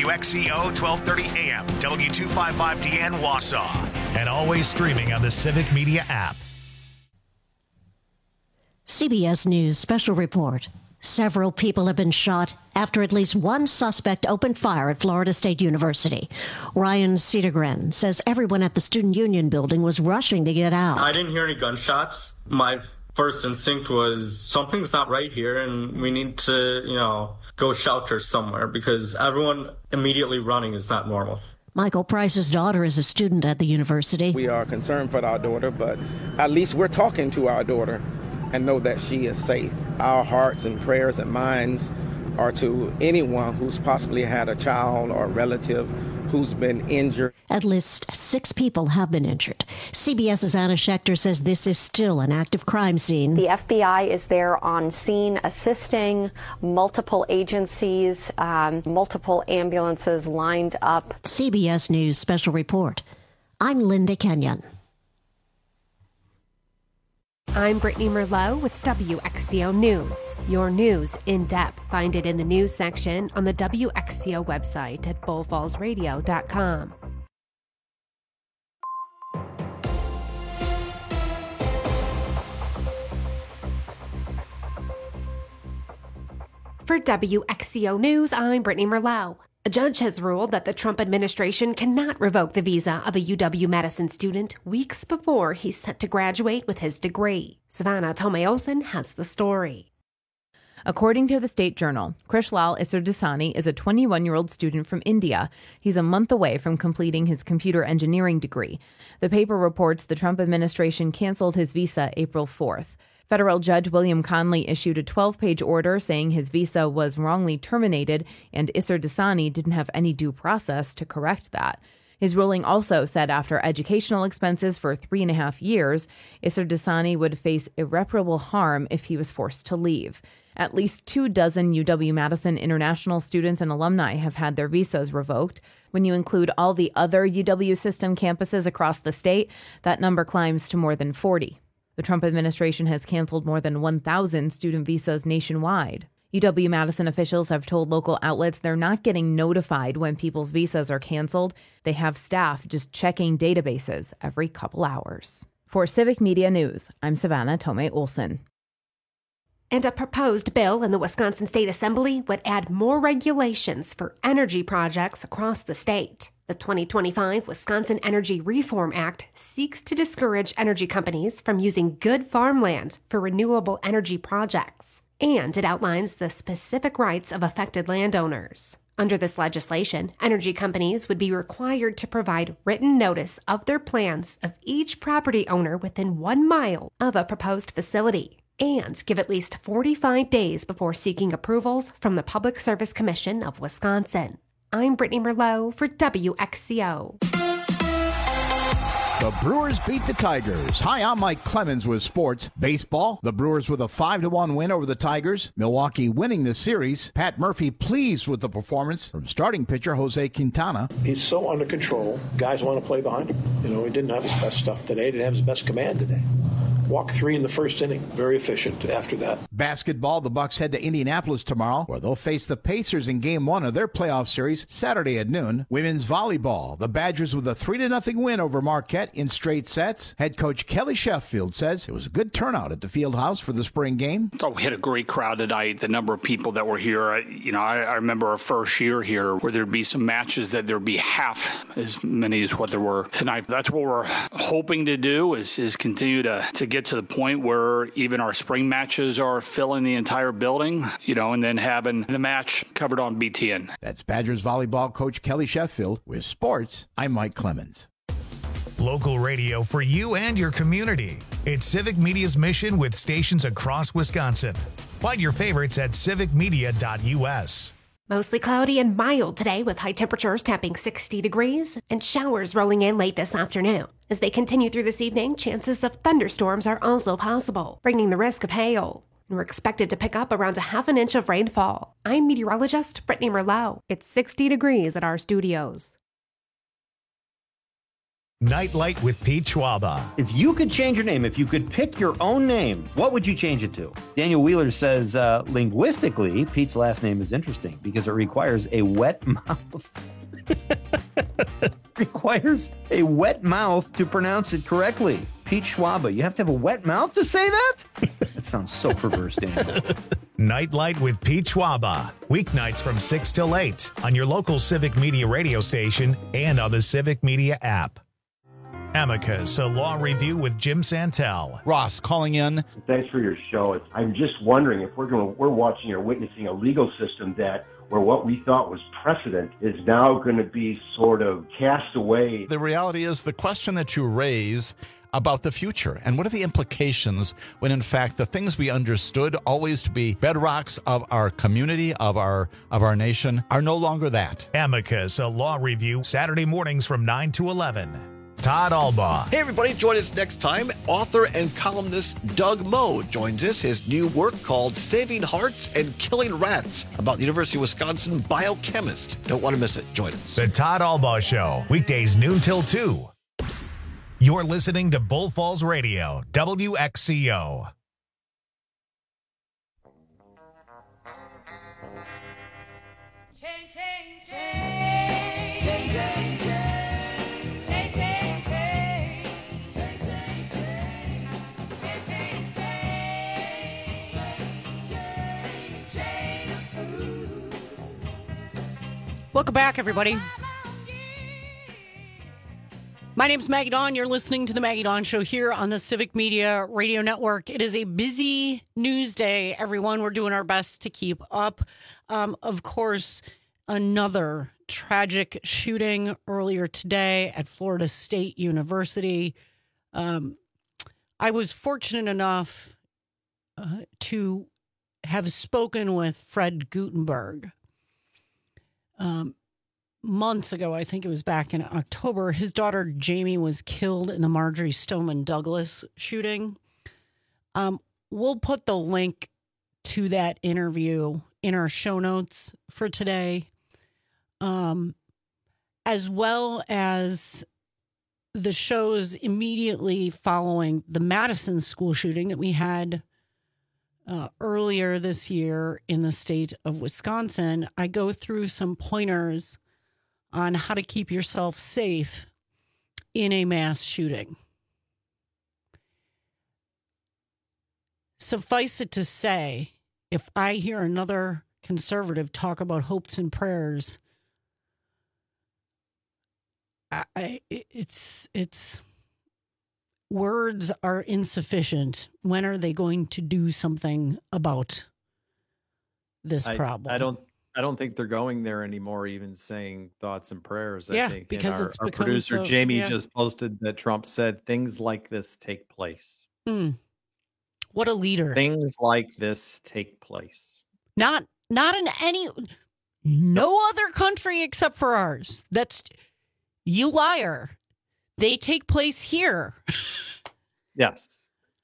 WXCO 1230 AM, W255DN Wausau, and always streaming on the Civic Media app. CBS News Special Report. Several people have been shot after at least one suspect opened fire at Florida State University. Ryan Cedergren says everyone at the Student Union building was rushing to get out. I didn't hear any gunshots. My first instinct was something's not right here and we need to, go shelter somewhere because everyone immediately running is not normal. Michael Price's daughter is a student at the university. We are concerned for our daughter, but at least we're talking to our daughter and know that she is safe. Our hearts and prayers and minds are to anyone who's possibly had a child or a relative who's been injured. At least 6 people have been injured. CBS's Anna Schechter says this is still an active crime scene. The FBI is there on scene assisting, multiple agencies, multiple ambulances lined up. CBS News Special Report. I'm Linda Kenyon. I'm Brittany Merlot with WXCO News. Your news in depth. Find it in the news section on the WXCO website at bullfallsradio.com. For WXCO News, I'm Brittany Merlot. A judge has ruled that the Trump administration cannot revoke the visa of a UW-Madison student weeks before he's set to graduate with his degree. Savannah Tomei-Olsen has the story. According to the State Journal, Krishlal Isardasani is a 21-year-old student from India. He's a month away from completing his computer engineering degree. The paper reports the Trump administration canceled his visa April 4th. Federal Judge William Conley issued a 12-page order saying his visa was wrongly terminated and Isardasani didn't have any due process to correct that. His ruling also said after educational expenses for 3.5 years, Isardasani would face irreparable harm if he was forced to leave. At least 24 UW-Madison international students and alumni have had their visas revoked. When you include all the other UW system campuses across the state, that number climbs to more than 40. The Trump administration has canceled more than 1,000 student visas nationwide. UW-Madison officials have told local outlets they're not getting notified when people's visas are canceled. They have staff just checking databases every couple hours. For Civic Media News, I'm Savannah Tomei-Olsen. And a proposed bill in the Wisconsin State Assembly would add more regulations for energy projects across the state. The 2025 Wisconsin Energy Reform Act seeks to discourage energy companies from using good farmland for renewable energy projects, and it outlines the specific rights of affected landowners. Under this legislation, energy companies would be required to provide written notice of their plans of each property owner within 1 mile of a proposed facility, and give at least 45 days before seeking approvals from the Public Service Commission of Wisconsin. I'm Brittany Merlot for WXCO. The Brewers beat the Tigers. Hi, I'm Mike Clemens with sports. Baseball, the Brewers with a 5-1 win over the Tigers. Milwaukee winning the series. Pat Murphy pleased with the performance from starting pitcher Jose Quintana. He's so under control. Guys want to play behind him. He didn't have his best stuff today. Didn't have his best command today. Walked 3 in the first inning. Very efficient after that. Basketball, the Bucks head to Indianapolis tomorrow, where they'll face the Pacers in Game 1 of their playoff series Saturday at noon. Women's volleyball, the Badgers with a 3-0 win over Marquette in straight sets. Head coach Kelly Sheffield says it was a good turnout at the field house for the spring game. I thought we had a great crowd tonight. The number of people that were here, I remember our first year here where there'd be some matches that there'd be half as many as what there were tonight. That's what we're hoping to do is continue to get to the point where even our spring matches are filling the entire building, and then having the match covered on BTN. That's Badgers volleyball coach Kelly Sheffield. With sports, I'm Mike Clemens. Local radio for you and your community. It's Civic Media's mission with stations across Wisconsin. Find your favorites at civicmedia.us. Mostly cloudy and mild today with high temperatures tapping 60 degrees and showers rolling in late this afternoon. As they continue through this evening, chances of thunderstorms are also possible, bringing the risk of hail. And we're expected to pick up around a half an inch of rainfall. I'm meteorologist Brittany Merlot. It's 60 degrees at our studios. Nightlight with Pete Schwaba. If you could change your name, if you could pick your own name, what would you change it to? Daniel Wheeler says, linguistically, Pete's last name is interesting because it requires a wet mouth. Requires a wet mouth to pronounce it correctly. Pete Schwaba, you have to have a wet mouth to say that? That sounds so perverse, Daniel. Nightlight with Pete Schwaba. Weeknights from 6 till 8 on your local Civic Media radio station and on the Civic Media app. Amicus, a law review with Jim Santel. Ross calling in. Thanks for your show. I'm just wondering if we're watching or witnessing a legal system where what we thought was precedent is now going to be sort of cast away. The reality is the question that you raise about the future and what are the implications when in fact the things we understood always to be bedrocks of our community, of our nation, are no longer that. Amicus, a law review, Saturday mornings from 9 to 11. Todd Albaugh. Hey, everybody, join us next time. Author and columnist Doug Moe joins us. His new work called Saving Hearts and Killing Rats about the University of Wisconsin biochemist. Don't want to miss it. Join us. The Todd Albaugh Show, weekdays noon till 2. You're listening to Bull Falls Radio, WXCO. Welcome back, everybody. My name's Maggie Dawn. You're listening to the Maggie Dawn Show here on the Civic Media Radio Network. It is a busy news day, everyone. We're doing our best to keep up. Of course, another tragic shooting earlier today at Florida State University. I was fortunate enough to have spoken with Fred Gutenberg. Months ago, I think it was back in October, his daughter Jamie was killed in the Marjorie Stoneman Douglas shooting. We'll put the link to that interview in our show notes for today, as well as the shows immediately following the Madison school shooting that we had earlier this year in the state of Wisconsin. I go through some pointers on how to keep yourself safe in a mass shooting. Suffice it to say, if I hear another conservative talk about hopes and prayers, it's words are insufficient. When are they going to do something about this problem? I don't think they're going there anymore, even saying thoughts and prayers. Yeah, I think. because our producer Jamie just posted that Trump said things like this take place. What a leader. Things like this take place. Not in no other country except for ours. That's, you liar. They take place here. Yes.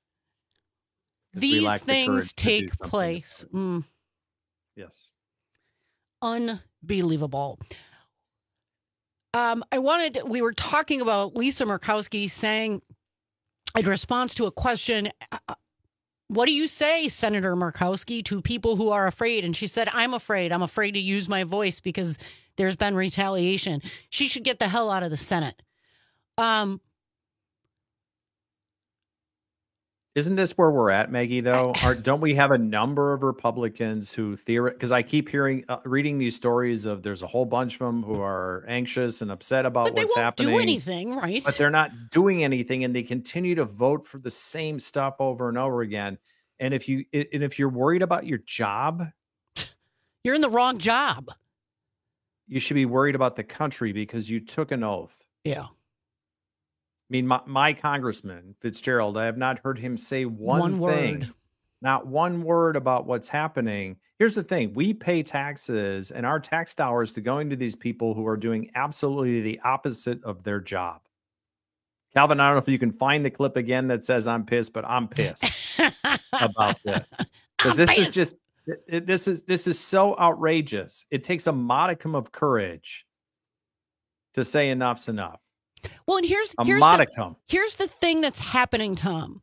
These things take place. Yes. Unbelievable. We were talking about Lisa Murkowski saying, in response to a question, what do you say, Senator Murkowski, to people who are afraid? And she said, I'm afraid to use my voice because there's been retaliation. She should get the hell out of the Senate. Isn't this where we're at, Maggie, though? Don't we have a number of Republicans who because I keep reading these stories of there's a whole bunch of them who are anxious and upset about what's happening. They won't do anything, right? But they're not doing anything, and they continue to vote for the same stuff over and over again. And if you're worried about your job, you're in the wrong job. You should be worried about the country because you took an oath. Yeah. I mean, my Congressman, Fitzgerald, I have not heard him say one thing, word. Not one word about what's happening. Here's the thing. We pay taxes and our tax dollars to going to these people who are doing absolutely the opposite of their job. Calvin, I don't know if you can find the clip again that says I'm pissed, but I'm pissed about this. Because this is so outrageous. It takes a modicum of courage to say enough's enough. Well, and here's modicum. Here's the thing that's happening, Tom.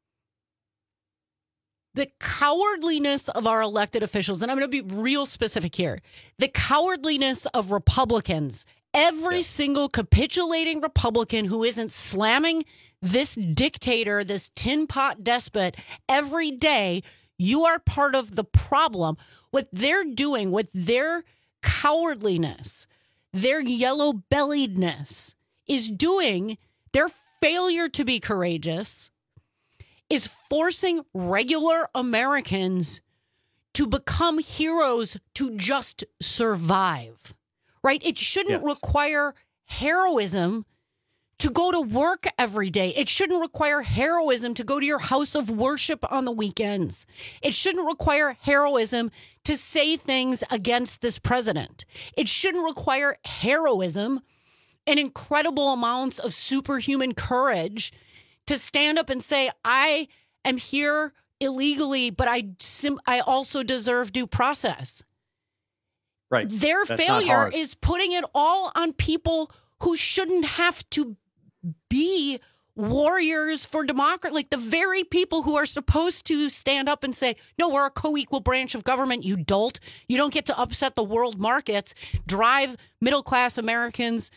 The cowardliness of our elected officials, and I'm going to be real specific here, the cowardliness of Republicans, every single capitulating Republican who isn't slamming this dictator, this tin pot despot every day, you are part of the problem. What they're doing with their cowardliness, their yellow-belliedness is doing, their failure to be courageous is forcing regular Americans to become heroes to just survive, right? It shouldn't require heroism to go to work every day. It shouldn't require heroism to go to your house of worship on the weekends. It shouldn't require heroism to say things against this president. It shouldn't require heroism and incredible amounts of superhuman courage to stand up and say, I am here illegally, but I also deserve due process. Right. Their failure is putting it all on people who shouldn't have to be warriors for democracy. Like the very people who are supposed to stand up and say, no, we're a co-equal branch of government, you dolt. You don't get to upset the world markets, drive middle-class Americans,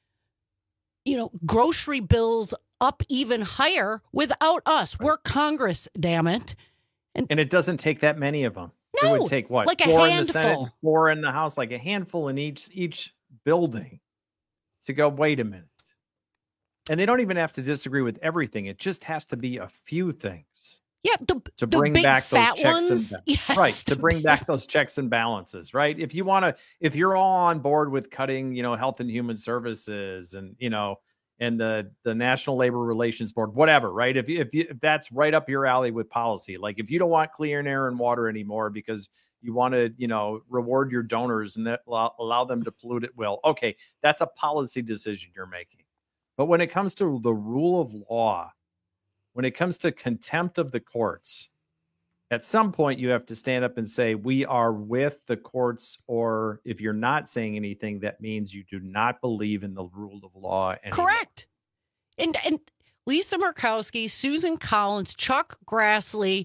grocery bills up even higher without us. We're Congress, damn it. And it doesn't take that many of them. No, it would take what? like 4 a in the Senate, handful. 4 in the House, like a handful in each building to go, wait a minute. And they don't even have to disagree with everything. It just has to be a few things. Yeah, to bring big back those fat checks ones. and Yes, right, to bring back those checks and balances, right? If you're all on board with cutting, Health and Human Services and and the National Labor Relations Board, whatever, right? If that's right up your alley with policy, like if you don't want clean air and water anymore because you want to, reward your donors and allow them to pollute at will, okay, that's a policy decision you're making. But when it comes to the rule of law, when it comes to contempt of the courts, at some point you have to stand up and say, we are with the courts, or if you're not saying anything, that means you do not believe in the rule of law anymore. Correct. And Lisa Murkowski, Susan Collins, Chuck Grassley,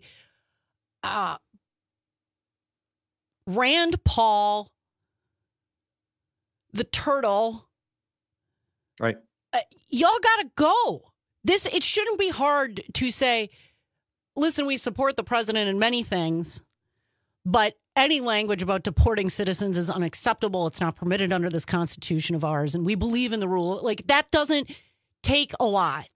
Rand Paul, the turtle. Right. Y'all got to go. It shouldn't be hard to say, listen, we support the president in many things, but any language about deporting citizens is unacceptable. It's not permitted under this Constitution of ours, and we believe in the rule. Like, that doesn't take a lot.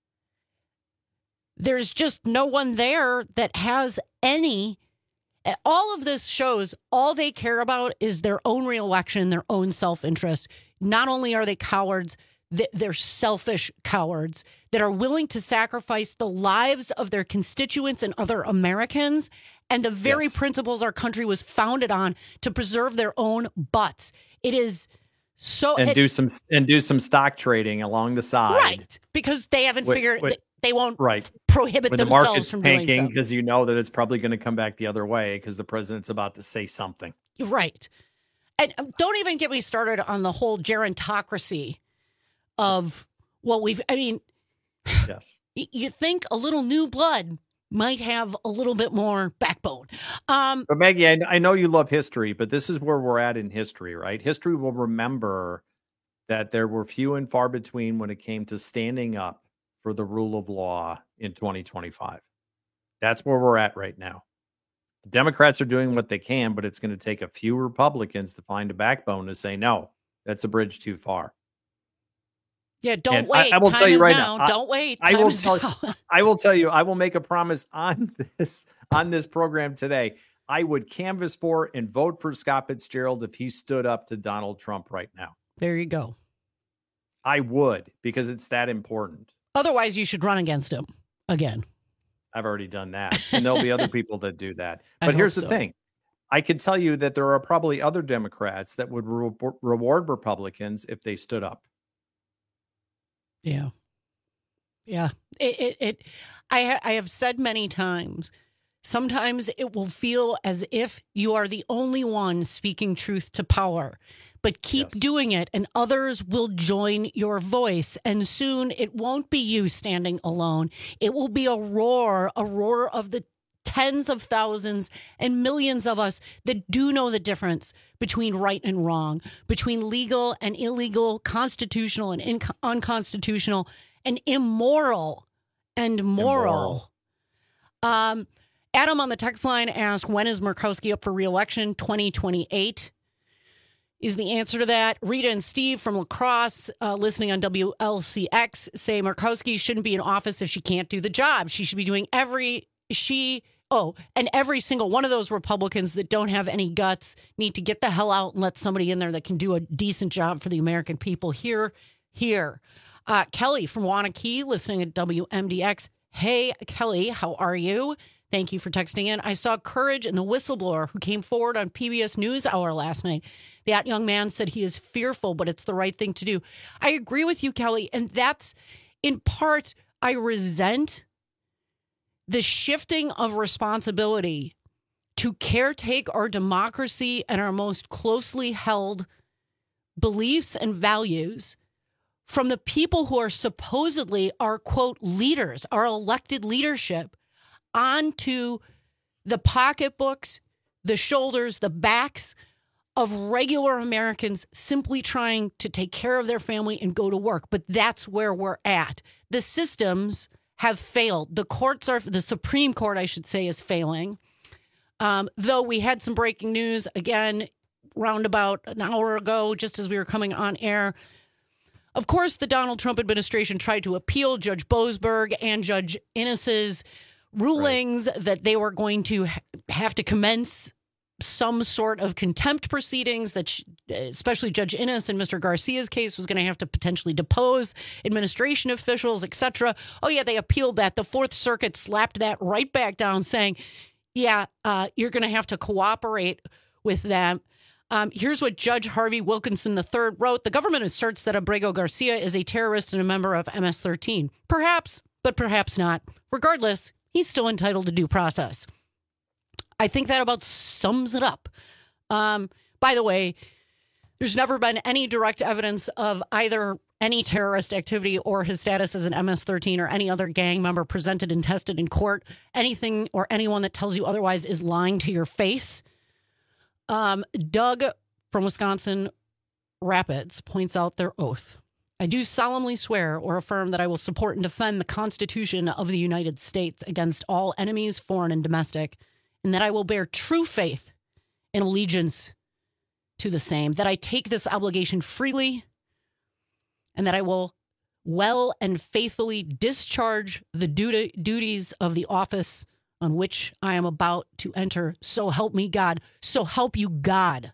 There's just no one there that has any. All of this shows all they care about is their own reelection, their own self-interest. Not only are they cowards, they're selfish cowards that are willing to sacrifice the lives of their constituents and other Americans and the very principles our country was founded on to preserve their own butts. It is so do some stock trading along the side, right? Because they haven't figured they won't prohibit when themselves the market's from tanking doing so. Because you know that it's probably going to come back the other way because the president's about to say something. Right, and don't even get me started on the whole gerontocracy of what we've. I mean, yes, you think a little new blood might have a little bit more backbone. But Maggie, I know you love history, but this is where we're at in history, right? History will remember that there were few and far between when it came to standing up for the rule of law in 2025. That's where we're at right now. The Democrats are doing what they can, but it's going to take a few Republicans to find a backbone to say, no, that's a bridge too far. Yeah, don't wait. I will Time tell you is right now. now. Don't wait. I will tell you. I will make a promise on this program today. I would canvass for and vote for Scott Fitzgerald if he stood up to Donald Trump right now. There you go. I would, because it's that important. Otherwise, you should run against him again. I've already done that, and there'll be other people that do that. But here's the thing. I can tell you that there are probably other Democrats that would reward Republicans if they stood up. Yeah. Yeah. I have said many times, sometimes it will feel as if you are the only one speaking truth to power. but keep doing it and others will join your voice. And soon it won't be you standing alone. It will be a roar of the tens of thousands and millions of us that do know the difference between right and wrong, between legal and illegal, constitutional and unconstitutional, and immoral and moral. Adam on the text line asked, when is Murkowski up for re-election? 2028 is the answer to that. Rita and Steve from La Crosse, listening on WLCX, say Murkowski shouldn't be in office if she can't do the job. She should be doing every single one of those Republicans that don't have any guts need to get the hell out and let somebody in there that can do a decent job for the American people. Here. Kelly from Wanakee, listening at WMDX. Hey, Kelly, how are you? Thank you for texting in. I saw courage in the whistleblower who came forward on PBS NewsHour last night. That young man said he is fearful, but it's the right thing to do. I agree with you, Kelly. And that's, in part, I resent the shifting of responsibility to caretake our democracy and our most closely held beliefs and values from the people who are supposedly our, quote, leaders, our elected leadership, onto the pocketbooks, the shoulders, the backs of regular Americans simply trying to take care of their family and go to work. But that's where we're at. The systems have failed. The Supreme Court, I should say, is failing. Though we had some breaking news, again, round about an hour ago, just as we were coming on air. Of course, the Donald Trump administration tried to appeal Judge Boasberg and Judge Innes's rulings that they were going to have to commence some sort of contempt proceedings, that especially Judge Innes in Mr. Garcia's case was going to have to potentially depose administration officials, etc. Oh, yeah, they appealed that. The Fourth Circuit slapped that right back down, saying, you're going to have to cooperate with them. Here's what Judge Harvey Wilkinson III wrote. The government asserts that Abrego Garcia is a terrorist and a member of MS-13. Perhaps, but perhaps not. Regardless, he's still entitled to due process. I think that about sums it up. By the way, there's never been any direct evidence of either any terrorist activity or his status as an MS-13 or any other gang member presented and tested in court. Anything or anyone that tells you otherwise is lying to your face. Doug from Wisconsin Rapids points out their oath. I do solemnly swear or affirm that I will support and defend the Constitution of the United States against all enemies, foreign and domestic, and that I will bear true faith and allegiance to the same, that I take this obligation freely, and that I will well and faithfully discharge the duties of the office on which I am about to enter. So help me God. So help you God.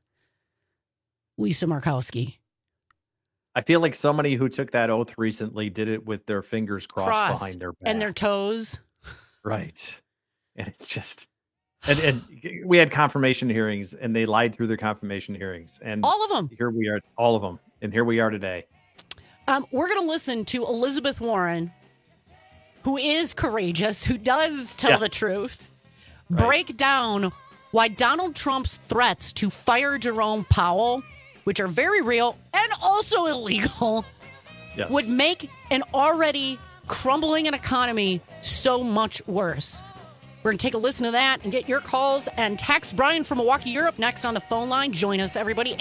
Lisa Murkowski. I feel like somebody who took that oath recently did it with their fingers crossed behind their back. And their toes. Right. And it's just... And we had confirmation hearings, and they lied through their confirmation hearings. And all of them. Here we are, all of them. And here we are today. We're going to listen to Elizabeth Warren, who is courageous, who does tell the truth, break down why Donald Trump's threats to fire Jerome Powell, which are very real and also illegal, would make an already crumbling economy so much worse. We're going to take a listen to that and get your calls and text. Brian from Milwaukee, Europe, next on the phone line. Join us, everybody.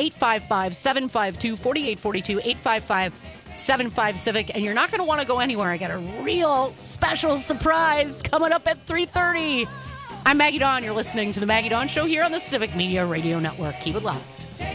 855-752-4842, 855-75-CIVIC. And you're not going to want to go anywhere. I got a real special surprise coming up at 3:30. I'm Maggie Dawn. You're listening to The Maggie Dawn Show here on the Civic Media Radio Network. Keep it locked.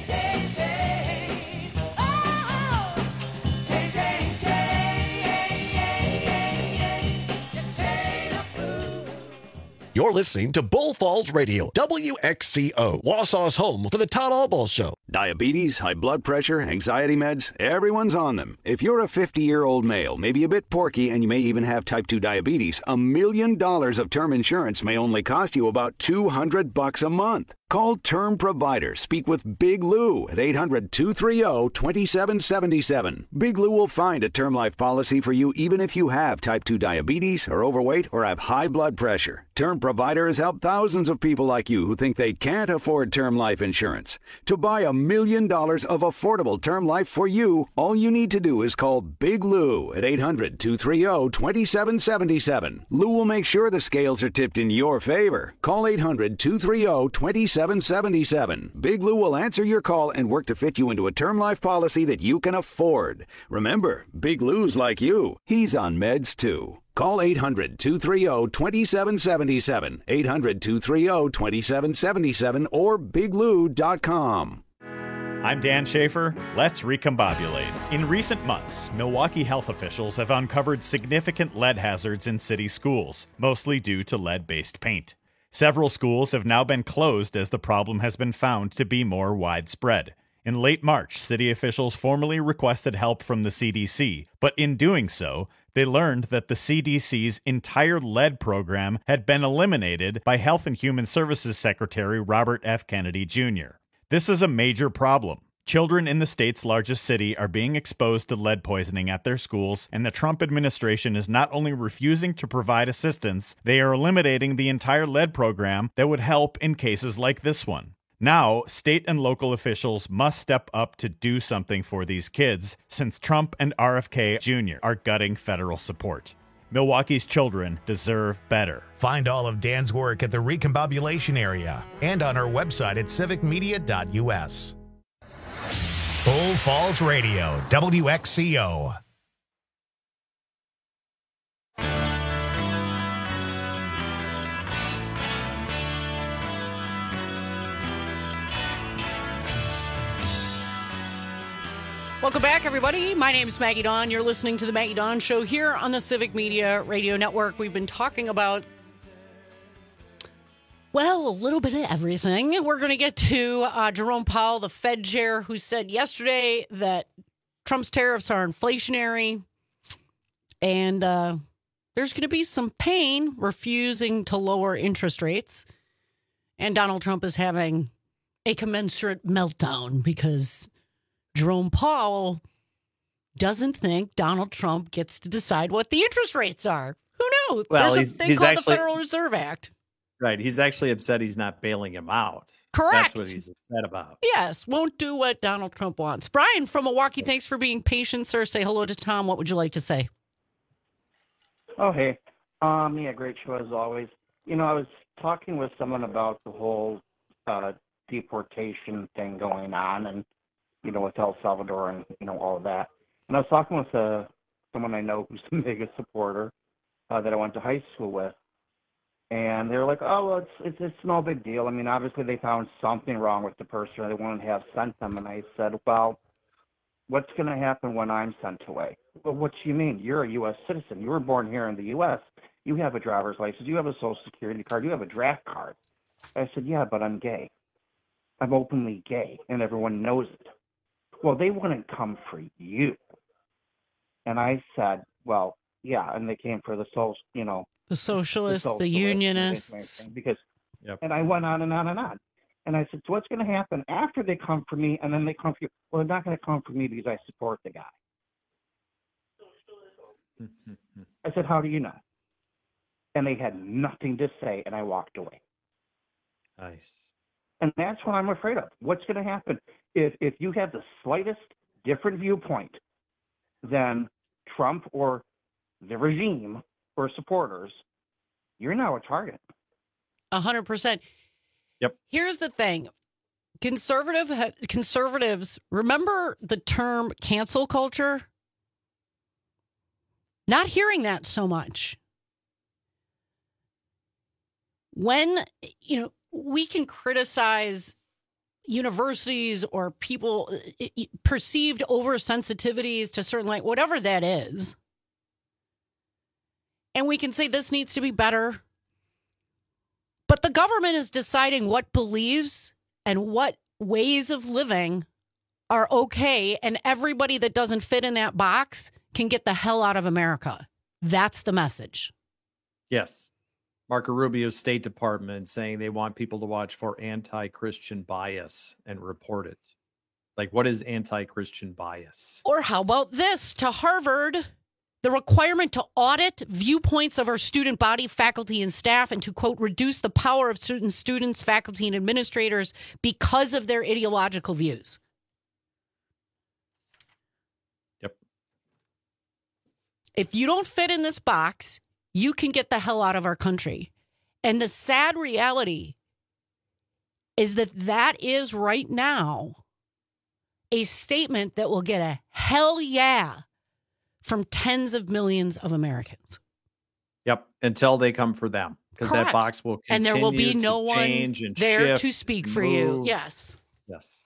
You're listening to Bull Falls Radio, WXCO, Wausau's home for the Todd Albaugh Show. Diabetes, high blood pressure, anxiety meds, everyone's on them. If you're a 50-year-old male, maybe a bit porky, and you may even have type 2 diabetes, $1 million of term insurance may only cost you about $200 a month. Call Term Provider. Speak with Big Lou at 800-230-2777. Big Lou will find a term life policy for you even if you have type 2 diabetes, are overweight, or have high blood pressure. Term Provider has helped thousands of people like you who think they can't afford term life insurance. To buy $1 million of affordable term life for you, all you need to do is call Big Lou at 800-230-2777. Lou will make sure the scales are tipped in your favor. Call 800-230-2777. Big Lou will answer your call and work to fit you into a term life policy that you can afford. Remember, Big Lou's like you. He's on meds too. Call 800-230-2777, 800-230-2777, or biglou.com. I'm Dan Schaefer. Let's recombobulate. In recent months, Milwaukee health officials have uncovered significant lead hazards in city schools, mostly due to lead-based paint. Several schools have now been closed as the problem has been found to be more widespread. In late March, city officials formally requested help from the CDC, but in doing so, they learned that the CDC's entire lead program had been eliminated by Health and Human Services Secretary Robert F. Kennedy Jr. This is a major problem. Children in the state's largest city are being exposed to lead poisoning at their schools, and the Trump administration is not only refusing to provide assistance, they are eliminating the entire lead program that would help in cases like this one. Now, state and local officials must step up to do something for these kids, since Trump and RFK Jr. are gutting federal support. Milwaukee's children deserve better. Find all of Dan's work at the Recombobulation area and on our website at civicmedia.us. Bull Falls Radio, WXCO. Welcome back, everybody. My name is Maggie Dawn. You're listening to The Maggie Dawn Show here on the Civic Media Radio Network. We've been talking about, well, a little bit of everything. We're going to get to Jerome Powell, the Fed chair, who said yesterday that Trump's tariffs are inflationary and there's going to be some pain refusing to lower interest rates. And Donald Trump is having a commensurate meltdown because Jerome Powell doesn't think Donald Trump gets to decide what the interest rates are. Who knows? Well, There's a thing called the Federal Reserve Act. Right. He's actually upset he's not bailing him out. Correct. That's what he's upset about. Yes. Won't do what Donald Trump wants. Brian from Milwaukee, thanks for being patient, sir. Say hello to Tom. What would you like to say? Oh, hey. Yeah, great show as always. You know, I was talking with someone about the whole deportation thing going on and, you know, with El Salvador and, you know, all of that. And I was talking with someone I know who's the biggest supporter that I went to high school with. And they were like, oh, well, it's no big deal. I mean, obviously they found something wrong with the person or they wouldn't have sent them. And I said, well, what's going to happen when I'm sent away? Well, what do you mean? You're a U.S. citizen. You were born here in the U.S. You have a driver's license. You have a social security card. You have a draft card. I said, yeah, but I'm gay. I'm openly gay, and everyone knows it. Well, they wouldn't come for you. And I said, well, yeah, and they came for the social, you know. The socialists, the unionists. Because, and I went on and on and on. And I said, so what's going to happen after they come for me and then they come for you? Well, they're not going to come for me because I support the guy. I said, how do you know? And they had nothing to say, and I walked away. Nice. And that's what I'm afraid of. What's going to happen if you have the slightest different viewpoint than Trump or the regime or supporters, you're now a target. 100%. Yep. Here's the thing. Conservatives, remember the term cancel culture? Not hearing that so much. When, you know, we can criticize universities or people perceived oversensitivities to certain, like, whatever that is. And we can say this needs to be better. But the government is deciding what beliefs and what ways of living are okay. And everybody that doesn't fit in that box can get the hell out of America. That's the message. Yes. Marco Rubio's State Department saying they want people to watch for anti-Christian bias and report it. Like, what is anti-Christian bias? Or how about this? To Harvard, The requirement to audit viewpoints of our student body, faculty, and staff, and to, quote, reduce the power of certain students, faculty, and administrators because of their ideological views. Yep. If you don't fit in this box, you can get the hell out of our country. And the sad reality is that is right now a statement that will get a hell yeah from tens of millions of Americans. Yep, until they come for them, because that box will continue, and there will be no one there to speak for you. Yes. Yes.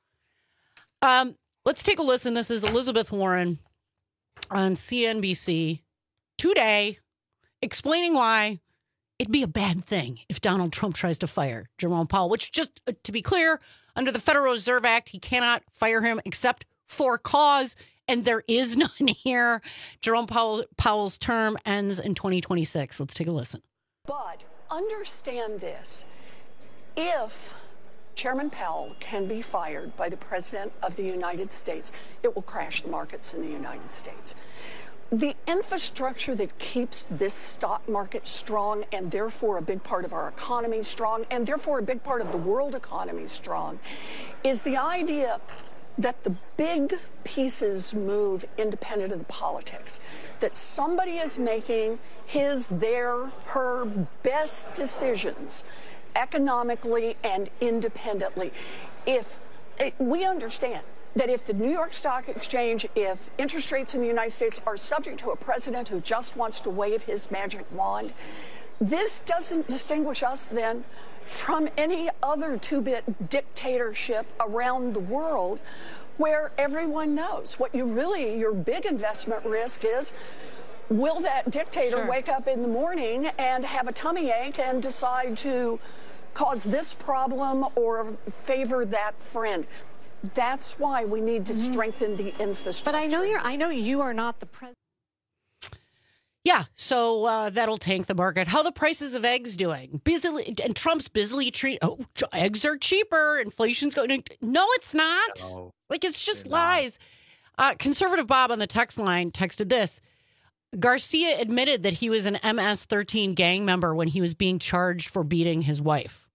Let's take a listen. This is Elizabeth Warren on CNBC today, explaining why it'd be a bad thing if Donald Trump tries to fire Jerome Powell, which, just to be clear, under the Federal Reserve Act, he cannot fire him except for cause. And there is none here. Jerome Powell's term ends in 2026. Let's take a listen. But understand this. If Chairman Powell can be fired by the President of the United States, it will crash the markets in the United States. The infrastructure that keeps this stock market strong, and therefore a big part of our economy strong, and therefore a big part of the world economy strong, is the idea that the big pieces move independent of the politics, that somebody is making her best decisions economically and independently. We understand that if the New York Stock Exchange, if interest rates in the United States are subject to a president who just wants to wave his magic wand, this doesn't distinguish us then from any other two-bit dictatorship around the world where everyone knows what your big investment risk is. Will that dictator wake up in the morning and have a tummy ache and decide to cause this problem or favor that friend? That's why we need to strengthen the infrastructure. But I know you are not the president. Yeah, so that'll tank the market. How the prices of eggs doing? And Trump's busily eggs are cheaper. Inflation's going. No, it's not. No, it's just lies. Conservative Bob on the text line texted this. Garcia admitted that he was an MS-13 gang member when he was being charged for beating his wife.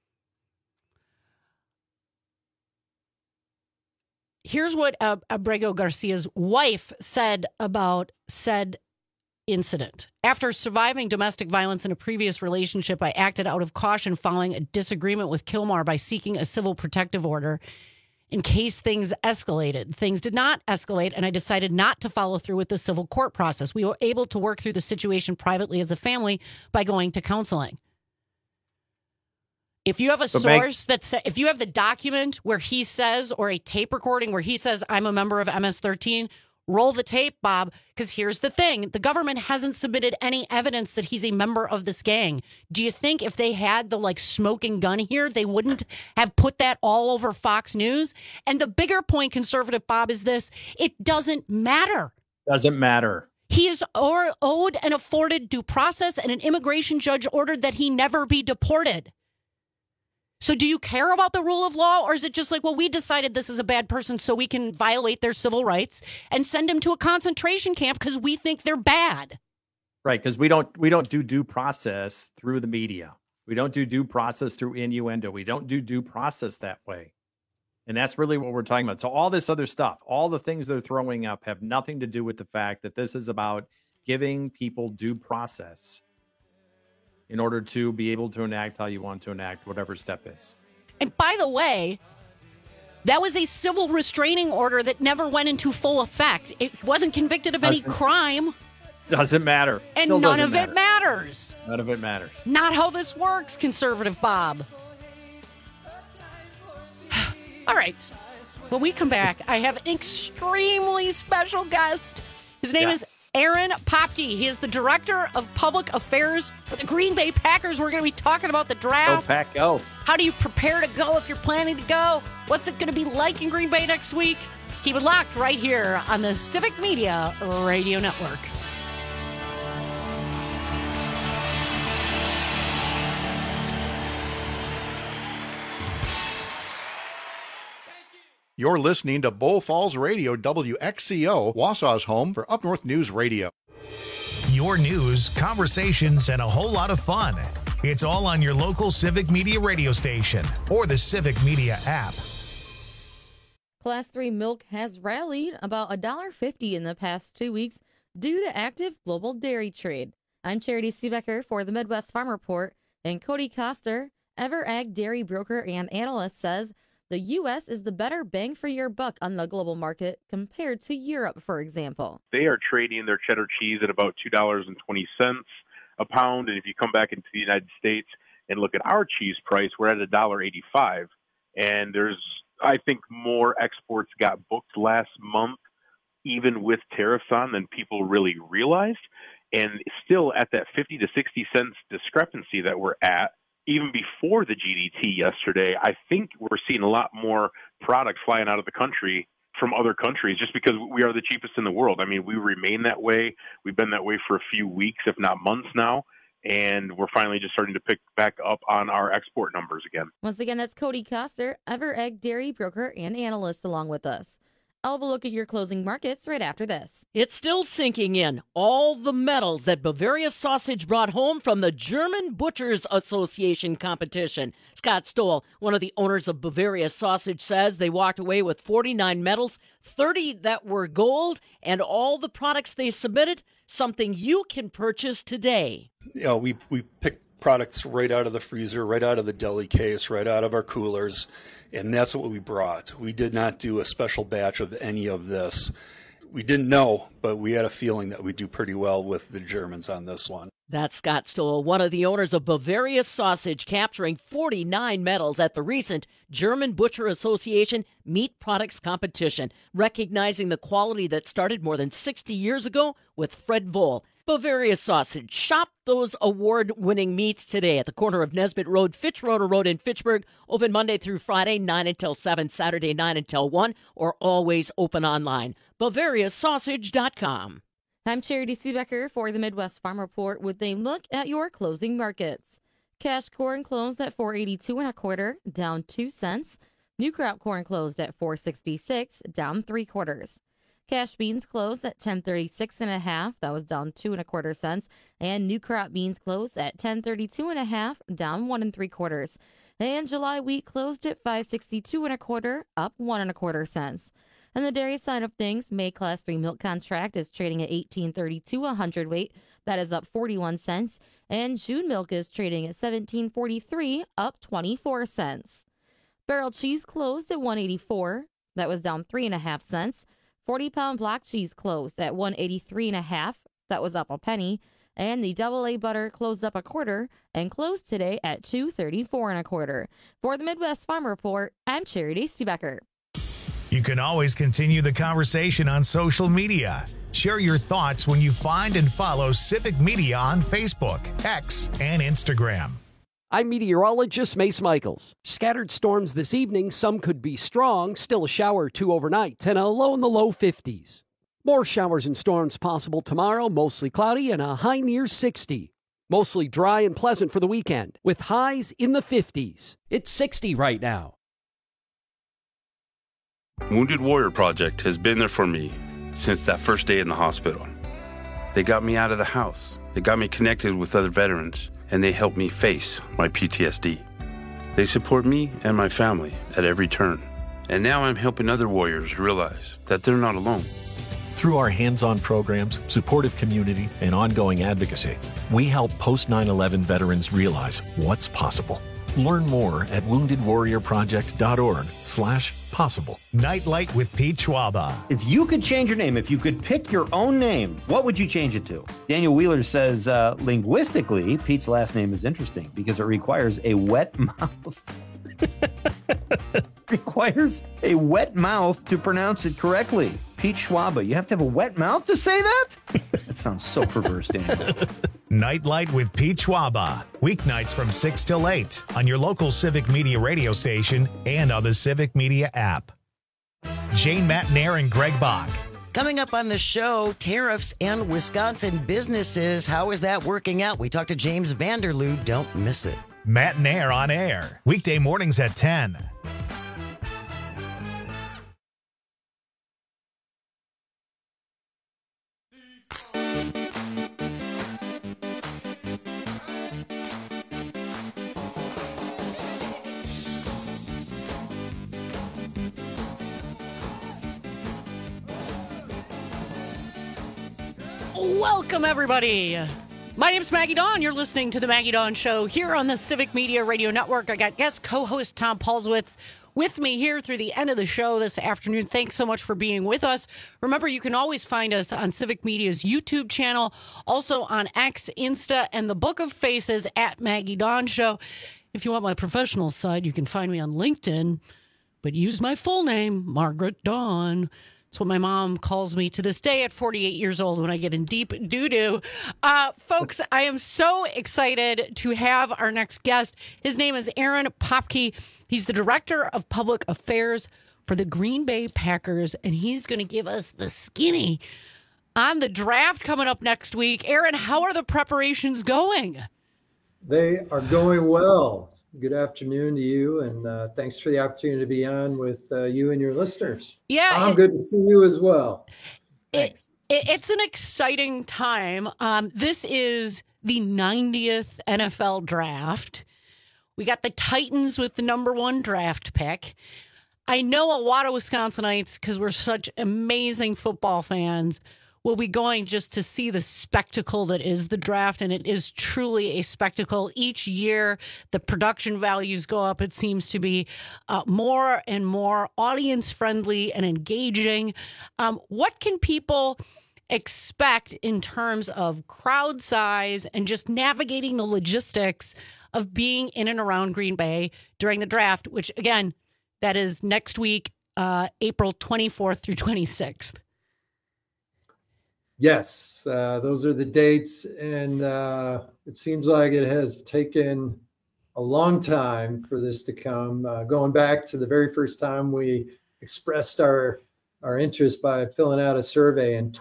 Here's what Abrego Garcia's wife said about said incident. After surviving domestic violence in a previous relationship, I acted out of caution following a disagreement with Kilmar by seeking a civil protective order in case things escalated. Things did not escalate, and I decided not to follow through with the civil court process. We were able to work through the situation privately as a family by going to counseling. If you have a source if you have the document where he says, or a tape recording where he says, I'm a member of MS-13, roll the tape, Bob, because here's the thing. The government hasn't submitted any evidence that he's a member of this gang. Do you think if they had the smoking gun here, they wouldn't have put that all over Fox News? And the bigger point, Conservative Bob, is this. It doesn't matter. Doesn't matter. He is owed and afforded due process, and an immigration judge ordered that he never be deported. So do you care about the rule of law, or is it just we decided this is a bad person so we can violate their civil rights and send him to a concentration camp because we think they're bad? Right, because we don't do due process through the media. We don't do due process through innuendo. We don't do due process that way. And that's really what we're talking about. So all this other stuff, all the things they're throwing up have nothing to do with the fact that this is about giving people due process in order to be able to enact how you want to enact whatever step is. And by the way, that was a civil restraining order that never went into full effect. It wasn't convicted of any crime. Doesn't matter. And none of it matters. None of it matters. Not how this works, Conservative Bob. All right. When we come back, I have an extremely special guest. His name is Aaron Popke. He is the Director of Public Affairs for the Green Bay Packers. We're going to be talking about the draft. Go Pack, go. How do you prepare to go if you're planning to go? What's it going to be like in Green Bay next week? Keep it locked right here on the Civic Media Radio Network. You're listening to Bull Falls Radio, WXCO, Wausau's home for Up North News Radio. Your news, conversations, and a whole lot of fun. It's all on your local Civic Media radio station or the Civic Media app. Class 3 milk has rallied about $1.50 in the past 2 weeks due to active global dairy trade. I'm Charity Seebecker for the Midwest Farm Report, and Cody Koster, EverAg dairy broker and analyst, says the U.S. is the better bang for your buck on the global market compared to Europe, for example. They are trading their cheddar cheese at about $2.20 a pound, and if you come back into the United States and look at our cheese price, we're at $1.85, and I think more exports got booked last month, even with tariffs on, than people really realized. And still at that 50 to 60 cents discrepancy that we're at, even before the GDT yesterday, I think we're seeing a lot more product flying out of the country from other countries just because we are the cheapest in the world. I mean, we remain that way. We've been that way for a few weeks, if not months now. And we're finally just starting to pick back up on our export numbers again. Once again, that's Cody Koster, EverAg dairy broker and analyst, along with us. I'll have a look at your closing markets right after this. It's still sinking in. All the medals that Bavaria Sausage brought home from the German Butchers Association competition. Scott Stoll, one of the owners of Bavaria Sausage, says they walked away with 49 medals, 30 that were gold, and all the products they submitted, something you can purchase today. You know, we picked products right out of the freezer, right out of the deli case, right out of our coolers, and that's what we brought. We did not do a special batch of any of this. We didn't know, but we had a feeling that we'd do pretty well with the Germans on this one. That's Scott Stoll, one of the owners of Bavaria Sausage, capturing 49 medals at the recent German Butcher Association Meat Products Competition, recognizing the quality that started more than 60 years ago with Fred Voll. Bavaria Sausage. Shop those award-winning meats today at the corner of Nesbitt Road, Fitzroder Road in Fitchburg. Open Monday through Friday, 9 until 7, Saturday, 9 until 1, or always open online. BavariaSausage.com. I'm Charity Seebecker for the Midwest Farm Report with a look at your closing markets. Cash corn closed at $4.82 1/4, down 2 cents. New crop corn closed at $4.66, down 3/4. Cash beans closed at $10.36 1/2, that was down 2 1/4 cents. And new crop beans closed at $10.32 1/2, down 1 3/4. And July wheat closed at $5.62 1/4, up 1 1/4 cents. On the dairy side of things, May Class 3 milk contract is trading at $18.32 a hundredweight, that is up 41 cents. And June milk is trading at $17.43, up 24 cents. Barrel cheese closed at $1.84, that was down 3 1/2 cents. 40-pound block cheese closed at $1.83 1/2, that was up a penny. And the AA butter closed up 1/4 and closed today at $2.34 1/4. For the Midwest Farm Report, I'm Charity Seebecker. You can always continue the conversation on social media. Share your thoughts when you find and follow Civic Media on Facebook, X, and Instagram. I'm meteorologist Mace Michaels. Scattered storms this evening. Some could be strong, still a shower or two overnight, and a low in the low 50s. More showers and storms possible tomorrow, mostly cloudy and a high near 60. Mostly dry and pleasant for the weekend, with highs in the 50s. It's 60 right now. Wounded Warrior Project has been there for me since that first day in the hospital. They got me out of the house. They got me connected with other veterans, and they helped me face my PTSD. They support me and my family at every turn. And now I'm helping other warriors realize that they're not alone. Through our hands-on programs, supportive community, and ongoing advocacy, we help post-9/11 veterans realize what's possible. Learn more at woundedwarriorproject.org/possible. Nightlight with Pete Schwaba. If you could change your name, if you could pick your own name, what would you change it to? Daniel Wheeler says, linguistically, Pete's last name is interesting because it requires a wet mouth. Requires a wet mouth to pronounce it correctly. Pete Schwaba, you have to have a wet mouth to say that? That sounds so perverse, Daniel. Nightlight with Pete Schwaba. Weeknights from 6 till 8 on your local Civic Media radio station and on the Civic Media app. Jane Matnair and Greg Bach. Coming up on the show, tariffs and Wisconsin businesses. How is that working out? We talked to James Vanderloo. Don't miss it. Matnair on air. Weekday mornings at 10. Welcome, everybody. My name's Maggie Dawn. You're listening to The Maggie Dawn Show here on the Civic Media Radio Network. I got guest co-host Tom Paulswitz with me here through the end of the show this afternoon. Thanks so much for being with us. Remember, you can always find us on Civic Media's YouTube channel, also on X, Insta, and the Book of Faces at Maggie Dawn Show. If you want my professional side, you can find me on LinkedIn, but use my full name, Margaret Dawn. It's what my mom calls me to this day at 48 years old when I get in deep doo-doo. Folks, I am so excited to have our next guest. His name is Aaron Popke. He's the Director of Public Affairs for the Green Bay Packers, and he's going to give us the skinny on the draft coming up next week. Aaron, how are the preparations going? They are going well. Good afternoon to you, and thanks for the opportunity to be on with you and your listeners. Yeah. Tom, good to see you as well. Thanks. It's an exciting time. This is the 90th NFL draft. We got the Titans with the number 1 draft pick. I know a lot of Wisconsinites, because we're such amazing football fans, will be going just to see the spectacle that is the draft, and it is truly a spectacle. Each year, the production values go up. It seems to be more and more audience-friendly and engaging. What can people expect in terms of crowd size and just navigating the logistics of being in and around Green Bay during the draft, which, again, that is next week, April 24th through 26th? Yes, those are the dates, and it seems like it has taken a long time for this to come, going back to the very first time we expressed our interest by filling out a survey in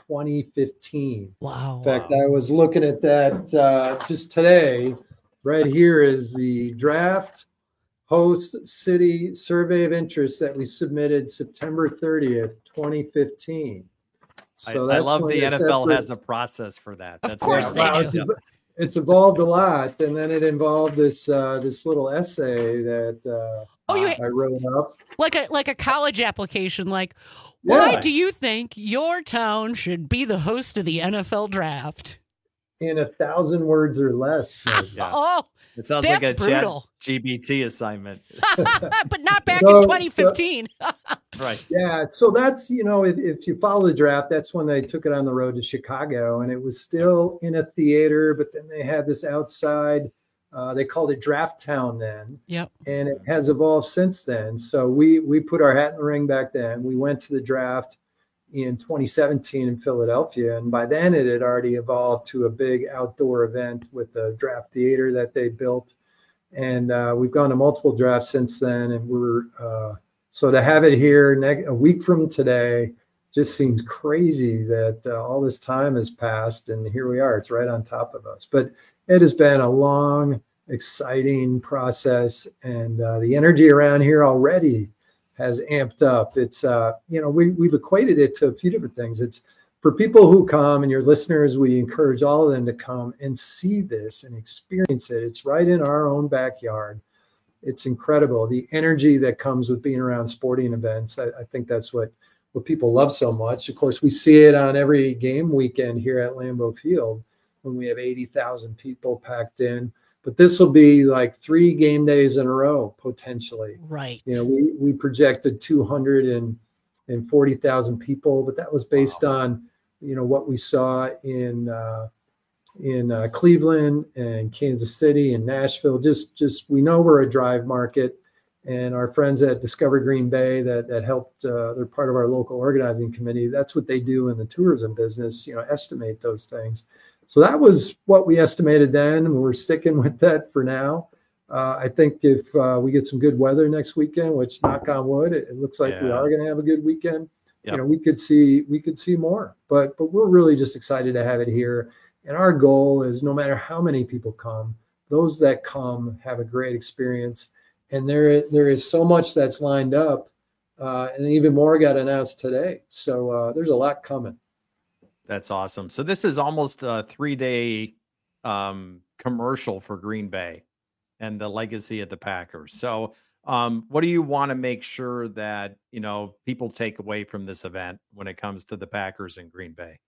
2015. Wow. In fact, I was looking at that just today. Right here is the draft host city survey of interest that we submitted September 30th, 2015. So I love the NFL has a process for that. Of course they do. It's evolved a lot, and then it involved this little essay that I wrote up, like a college application. Like, why do you think your town should be the host of the NFL draft? In 1,000 words or less. Yeah. Oh, it sounds that's like a brutal. GBT assignment. But not back in 2015. Right. Yeah. So that's, if you follow the draft, that's when they took it on the road to Chicago, and it was still in a theater, but then they had this outside, they called it Draft Town then. Yep. And it has evolved since then. So we put our hat in the ring back then. We went to the draft in 2017 in Philadelphia, and by then it had already evolved to a big outdoor event with the draft theater that they built. And we've gone to multiple drafts since then, and we're so to have it here a week from today just seems crazy that all this time has passed, and here we are. It's right on top of us. But it has been a long, exciting process, and the energy around here already has amped up. It's we've equated it to a few different things. It's for people who come, and your listeners, we encourage all of them to come and see this and experience it. It's right in our own backyard. It's incredible. The energy that comes with being around sporting events. I think that's what people love so much. Of course, we see it on every game weekend here at Lambeau Field when we have 80,000 people packed in. But this will be like 3 game days in a row, potentially. Right. We projected 240,000 people, but that was based on, what we saw in Cleveland and Kansas City and Nashville. Just we know we're a drive market, and our friends at Discover Green Bay that helped, they're part of our local organizing committee. That's what they do in the tourism business, estimate those things. So that was what we estimated then, and we're sticking with that for now. I think if we get some good weather next weekend, which knock on wood, it looks like we are going to have a good weekend. Yep. We could see more, but we're really just excited to have it here. And our goal is, no matter how many people come, those that come have a great experience. And there is so much that's lined up, and even more got announced today. So there's a lot coming. That's awesome. So this is almost a 3-day commercial for Green Bay and the legacy of the Packers. So what do you want to make sure that, people take away from this event when it comes to the Packers in Green Bay?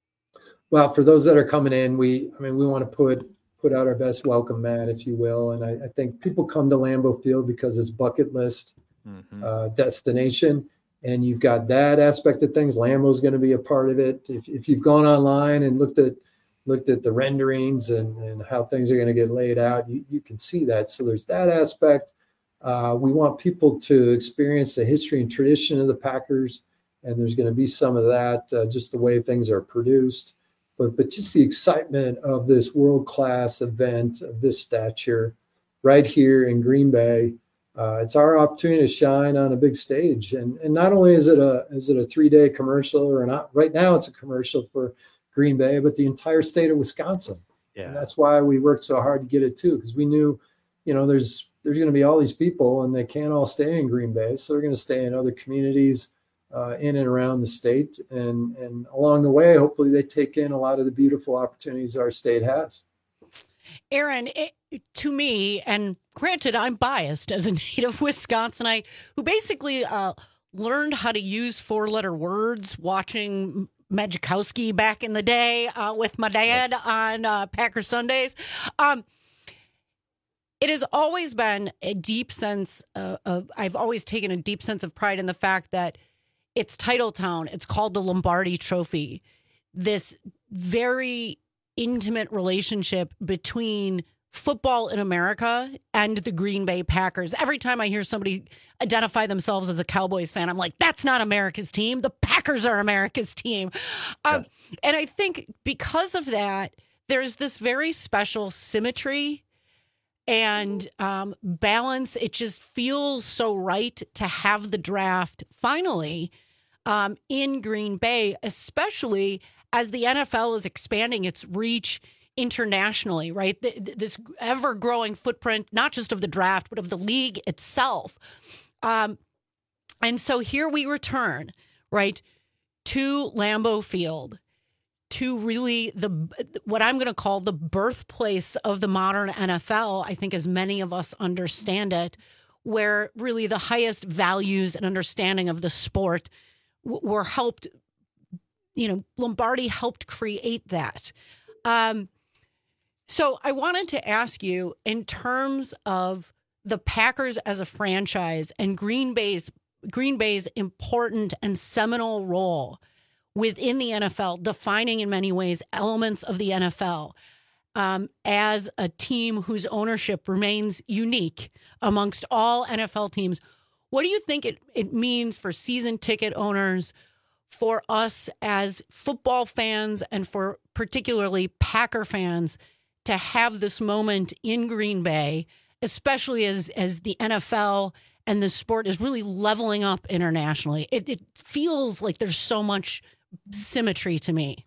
Well, for those that are coming in, we want to put out our best welcome mat, if you will. And I think people come to Lambeau Field because it's bucket list destination. And you've got that aspect of things. Lambeau's going to be a part of it. If you've gone online and looked at the renderings and how things are going to get laid out, you can see that. So there's that aspect. We want people to experience the history and tradition of the Packers. And there's going to be some of that, just the way things are produced. But just the excitement of this world-class event of this stature right here in Green Bay. It's our opportunity to shine on a big stage. And not only is it a 3-day commercial, or not right now it's a commercial for Green Bay, but the entire state of Wisconsin. Yeah. And that's why we worked so hard to get it too, because we knew, there's going to be all these people and they can't all stay in Green Bay. So they're going to stay in other communities in and around the state. And along the way, hopefully they take in a lot of the beautiful opportunities our state has. Aaron, to me, and granted, I'm biased as a native Wisconsinite who basically learned how to use 4-letter words watching Majkowski back in the day with my dad on Packer Sundays. It has always been a deep sense I've always taken a deep sense of pride in the fact that it's Titletown. It's called the Lombardi Trophy. This very intimate relationship between football in America and the Green Bay Packers. Every time I hear somebody identify themselves as a Cowboys fan, I'm like, that's not America's team. The Packers are America's team. Yes. And I think because of that, there's this very special symmetry and balance. It just feels so right to have the draft finally in Green Bay, especially as the NFL is expanding its reach internationally, right? This ever-growing footprint, not just of the draft, but of the league itself. And so here we return, right, to Lambeau Field, to really what I'm going to call the birthplace of the modern NFL, I think as many of us understand it, where really the highest values and understanding of the sport were helped, Lombardi helped create that. So I wanted to ask you, in terms of the Packers as a franchise and Green Bay's important and seminal role within the NFL, defining in many ways elements of the NFL as a team whose ownership remains unique amongst all NFL teams. What do you think it means for season ticket owners, for us as football fans, and for particularly Packer fans to have this moment in Green Bay, especially as the NFL and the sport is really leveling up internationally? It feels like there's so much symmetry to me.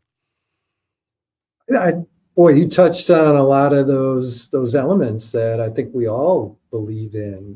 Boy, you touched on a lot of those elements that I think we all believe in.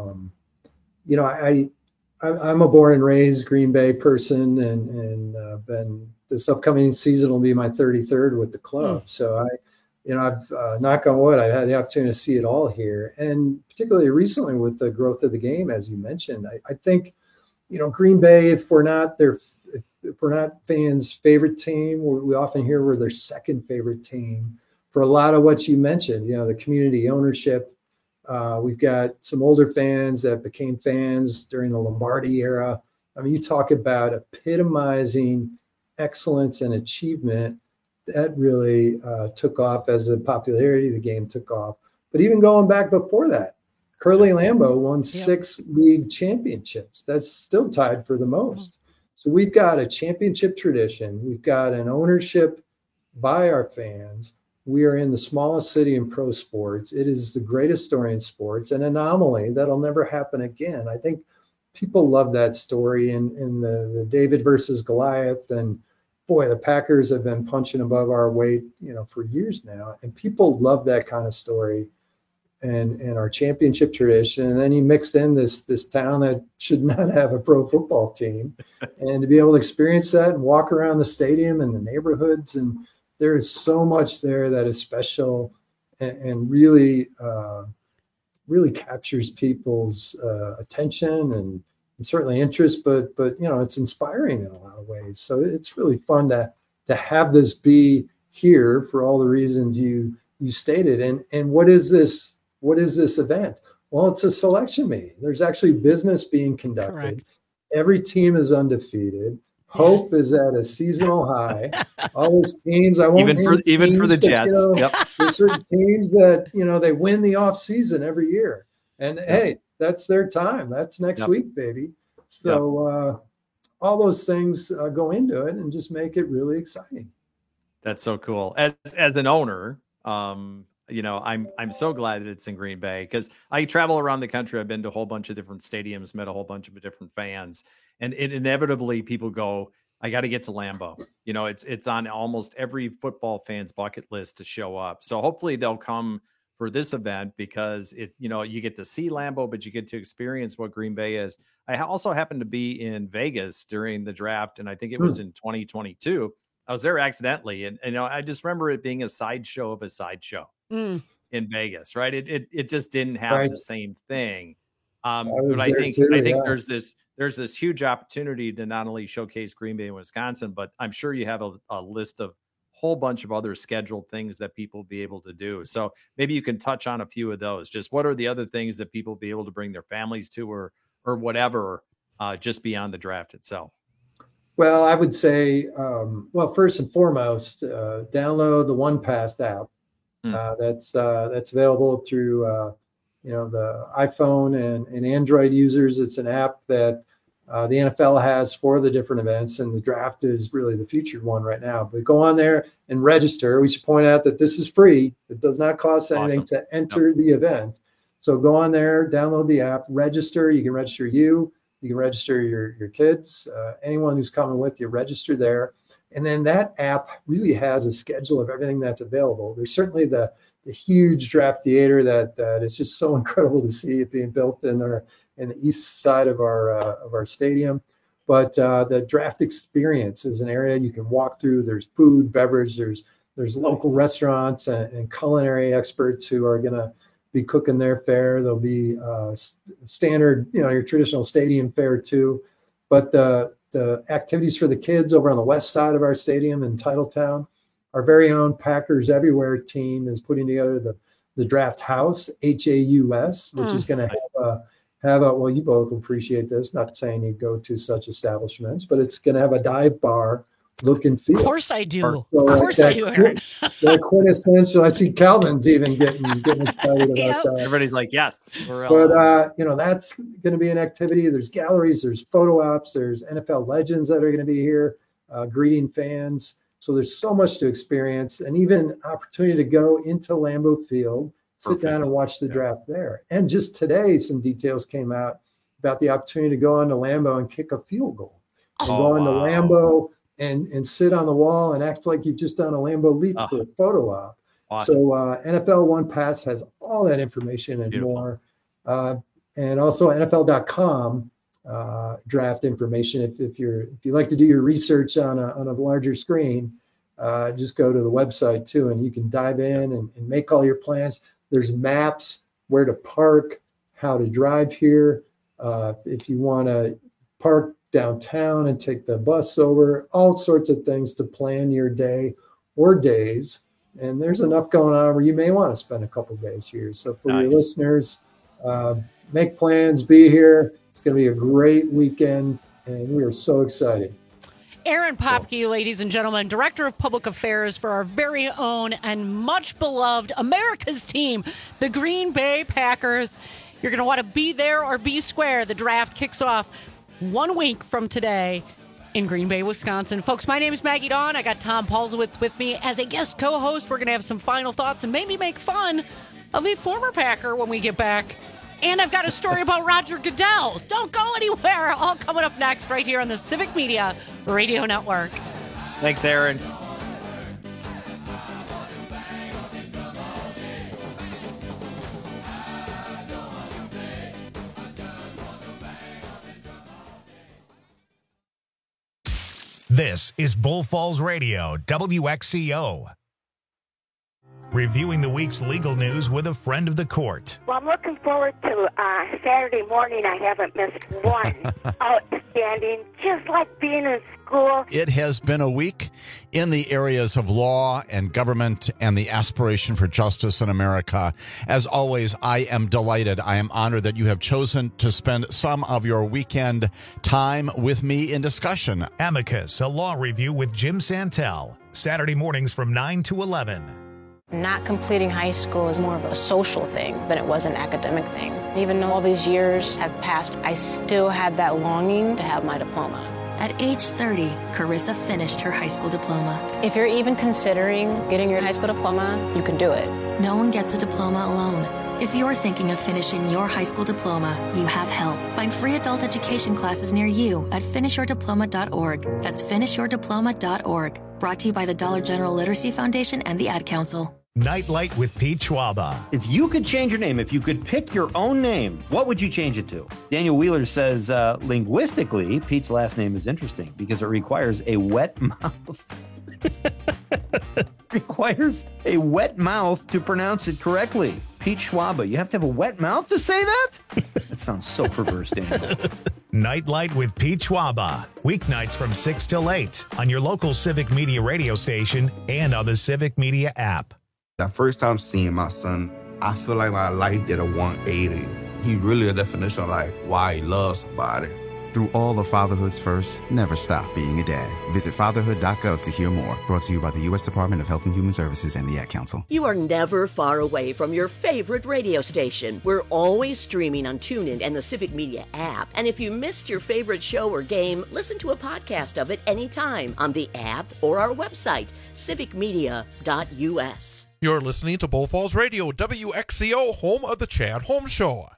I'm a born and raised Green Bay person, and been this upcoming season will be my 33rd with the club. So I've knock on wood, I had the opportunity to see it all here, and particularly recently with the growth of the game, as you mentioned. I think, Green Bay, if we're not fans' favorite team, we often hear we're their second favorite team for a lot of what you mentioned. The community ownership. We've got some older fans that became fans during the Lombardi era. I mean, you talk about epitomizing excellence and achievement. That really took off as the popularity of the game took off. But even going back before that, Curly Lambeau won 6 league championships. That's still tied for the most. So we've got a championship tradition. We've got an ownership by our fans. We are in the smallest city in pro sports. It is the greatest story in sports, an anomaly that'll never happen again. I think people love that story in the David versus Goliath. And boy, the Packers have been punching above our weight, for years now. And people love that kind of story and our championship tradition. And then you mixed in this town that should not have a pro football team. And to be able to experience that and walk around the stadium and the neighborhoods, and there is so much there that is special and really, really captures people's attention and certainly interest, but it's inspiring in a lot of ways. So it's really fun to to have this be here for all the reasons you stated. And what is this event? Well, it's a selection meeting. There's actually business being conducted. Correct. Every team is undefeated. Hope is at a seasonal high. All those teams, I won't even for the Jets. Yep. There's certain teams that they win the off season every year, and hey, that's their time. That's next week, baby. So all those things go into it and just make it really exciting. That's so cool. As an owner, I'm so glad that it's in Green Bay, because I travel around the country. I've been to a whole bunch of different stadiums, met a whole bunch of different fans, and inevitably people go, I got to get to Lambeau. It's on almost every football fan's bucket list to show up. So hopefully they'll come for this event, because you get to see Lambeau, but you get to experience what Green Bay is. I also happened to be in Vegas during the draft, and I think it was in 2022. I was there accidentally, and I just remember it being a sideshow of a sideshow in Vegas, right? It just didn't have the same thing. But I think there's this huge opportunity to not only showcase Green Bay and Wisconsin, but I'm sure you have a list of whole bunch of other scheduled things that people will be able to do. So maybe you can touch on a few of those. Just what are the other things that people will be able to bring their families to, or whatever, just beyond the draft itself? Well, I would say, first and foremost, download the OnePass app. That's available through the iPhone and Android users. It's an app that the NFL has for the different events, and the draft is really the featured one right now. But go on there and register. We should point out that this is free. It does not cost anything to enter the event. So go on there, download the app, register. You can register you can register your kids, anyone who's coming with you, register there. And then that app really has a schedule of everything that's available. There's certainly the huge draft theater that is just so incredible to see it being built in the east side of our stadium. But the draft experience is an area you can walk through. There's food, beverage, there's local restaurants and culinary experts who are going to be cooking their fare. There'll be standard, your traditional stadium fare too. But the activities for the kids over on the west side of our stadium in Titletown, our very own Packers Everywhere team is putting together the Draft House, HAUS, which is going to have a, well, you both appreciate this, not saying you go to such establishments, but it's going to have a dive bar look and feel. Of course I do. So of course I do, Aaron. They're quintessential. I see Calvin's even getting excited about that. Everybody's like, yes. But, that's going to be an activity. There's galleries, there's photo ops, there's NFL legends that are going to be here greeting fans. So there's so much to experience, and even opportunity to go into Lambeau Field, sit down and watch the draft there. And just today, some details came out about the opportunity to go onto Lambeau and kick a field goal. Go onto Lambeau and sit on the wall and act like you've just done a Lambeau leap for a photo op. Awesome. So NFL OnePass has all that information and more. And also NFL.com draft information. If you like to do your research on a larger screen, just go to the website too, and you can dive in and make all your plans. There's maps, where to park, how to drive here. If you want to park downtown and take the bus over, all sorts of things to plan your day or days. And there's enough going on where you may want to spend a couple of days here. So for your listeners, make plans, be here. It's going to be a great weekend, and we are so excited. Aaron Popke, ladies and gentlemen, Director of Public Affairs for our very own and much beloved America's team, the Green Bay Packers. You're going to want to be there or be square. The draft kicks off 1 week from today in Green Bay, Wisconsin. Folks, my name is Maggie Dawn. I got Tom Paulsowitz with me as a guest co-host. We're going to have some final thoughts and maybe make fun of a former Packer when we get back. And I've got a story about Roger Goodell. Don't go anywhere. All coming up next right here on the Civic Media Radio Network. Thanks, Aaron. This is Bull Falls Radio, WXCO. reviewing the week's legal news with a friend of the court. Well, I'm looking forward to Saturday morning. I haven't missed one. Outstanding, just like being in school. It has been a week in the areas of law and government and the aspiration for justice in America. As always, I am delighted. I am honored that you have chosen to spend some of your weekend time with me in discussion. Amicus, a law review with Jim Santel. Saturday mornings from 9 to 11. Not completing high school is more of a social thing than it was an academic thing. Even though all these years have passed, I still had that longing to have my diploma. At age 30, Carissa finished her high school diploma. If you're even considering getting your high school diploma, you can do it. No one gets a diploma alone. If you're thinking of finishing your high school diploma, you have help. Find free adult education classes near you at finishyourdiploma.org. That's finishyourdiploma.org. Brought to you by the Dollar General Literacy Foundation and the Ad Council. Nightlight with Pete Schwaba. If you could change your name, if you could pick your own name, what would you change it to? Daniel Wheeler says, linguistically, Pete's last name is interesting because it requires a wet mouth. Requires a wet mouth to pronounce it correctly. Pete Schwaba, you have to have a wet mouth to say that? That sounds so perverse, Daniel. Nightlight with Pete Schwaba. Weeknights from 6 till 8 on your local Civic Media radio station and on the Civic Media app. That first time seeing my son, I feel like my life did a 180. He really a definition of like why he loves somebody. Through all of fatherhood's first, never stop being a dad. Visit fatherhood.gov to hear more. Brought to you by the U.S. Department of Health and Human Services and the Ad Council. You are never far away from your favorite radio station. We're always streaming on TuneIn and the Civic Media app. And if you missed your favorite show or game, listen to a podcast of it anytime on the app or our website, civicmedia.us. You're listening to Bull Falls Radio, WXCO, home of the Chad Holmes Show.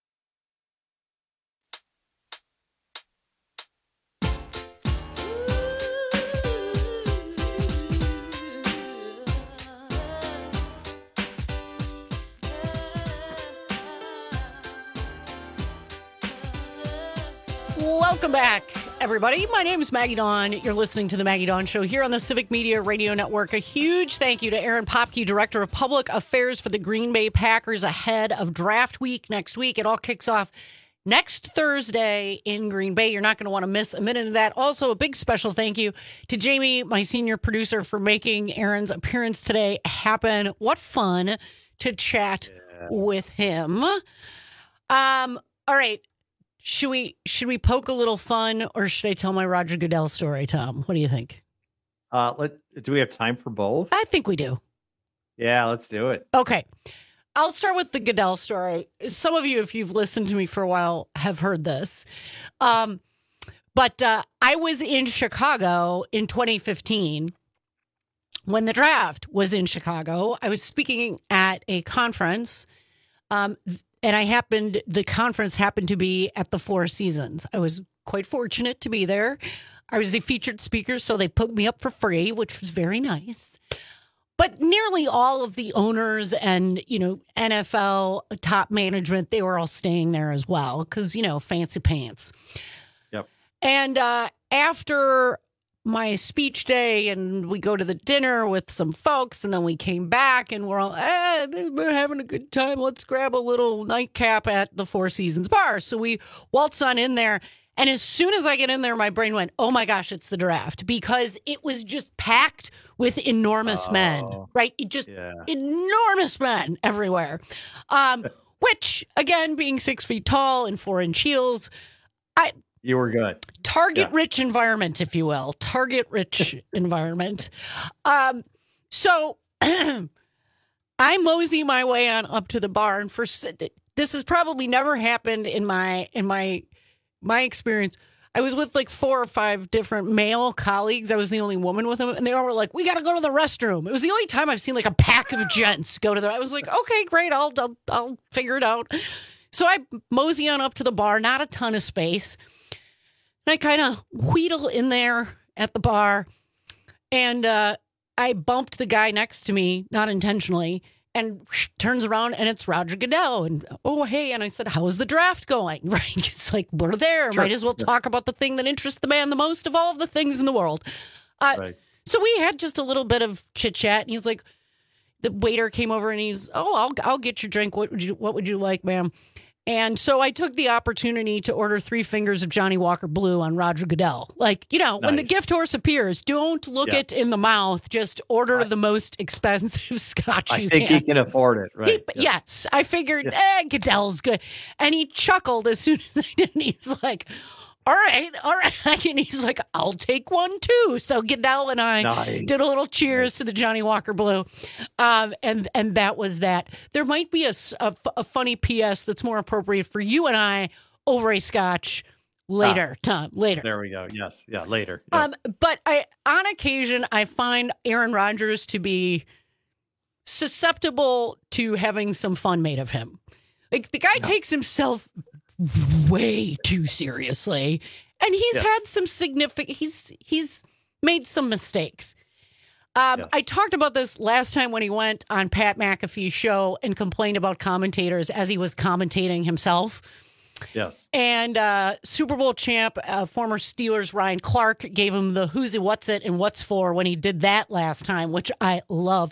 Welcome back, everybody. My name is Maggie Dawn. You're listening to The Maggie Dawn Show here on the Civic Media Radio Network. A huge thank you to Aaron Popke, Director of Public Affairs for the Green Bay Packers, ahead of draft week next week. It all kicks off next Thursday in Green Bay. You're not going to want to miss a minute of that. Also, a big special thank you to Jamie, my senior producer, for making Aaron's appearance today happen. What fun to chat with him. All right. Should we poke a little fun, or should I tell my Roger Goodell story, Tom? What do you think? Do we have time for both? I think we do. Yeah, let's do it. Okay. I'll start with the Goodell story. Some of you, if you've listened to me for a while, have heard this. But I was in Chicago in 2015 when the draft was in Chicago. I was speaking at a conference. And the conference happened to be at the Four Seasons. I was quite fortunate to be there. I was a featured speaker, so they put me up for free, which was very nice. But nearly all of the owners and, NFL top management, they were all staying there as well because, fancy pants. Yep. And after my speech day, and we go to the dinner with some folks, and then we came back and we're all, we're having a good time. Let's grab a little nightcap at the Four Seasons bar. So we waltz on in there. And as soon as I get in there, my brain went, oh my gosh, it's the draft, because it was just packed with enormous men, right? Enormous men everywhere. Which, again, being 6 feet tall and 4-inch heels, you were good. Target-rich environment, if you will. Target-rich environment. So I mosey my way on up to the bar, and this has probably never happened in my experience. I was with like 4 or 5 different male colleagues. I was the only woman with them, and they all were like, "We got to go to the restroom." It was the only time I've seen like a pack of gents go to I was like, "Okay, great, I'll figure it out." So I mosey on up to the bar. Not a ton of space. And I kind of wheedle in there at the bar, and I bumped the guy next to me, not intentionally, and turns around, and it's Roger Goodell. And, oh, hey. And I said, how's the draft going? Right? It's like, we're there. Sure. Might as well talk about the thing that interests the man the most of all of the things in the world. Right. So we had just a little bit of chit-chat, and he's like, the waiter came over and he's, I'll get your drink. What would you like, ma'am? And so I took the opportunity to order 3 fingers of Johnny Walker Blue on Roger Goodell. Like, when the gift horse appears, don't look it in the mouth. Just order the most expensive scotch you can. I think he can afford it, right? Yes. I figured, Goodell's good. And he chuckled as soon as I did. And he's like, all right. And he's like, I'll take one too. So Goodell and I did a little cheers to the Johnny Walker Blue. And that was that. There might be a funny PS that's more appropriate for you and I over a scotch later, Tom. Later. There we go. Yes. Yeah, later. Yeah. But on occasion, I find Aaron Rodgers to be susceptible to having some fun made of him. Like, the guy takes himself way too seriously, and he's had some significant, he's made some mistakes. I talked about this last time when he went on Pat McAfee's show and complained about commentators as he was commentating himself. Yes. And Super Bowl champ, former Steelers Ryan Clark, gave him the who's it, what's it, and what's for when he did that last time, which I love.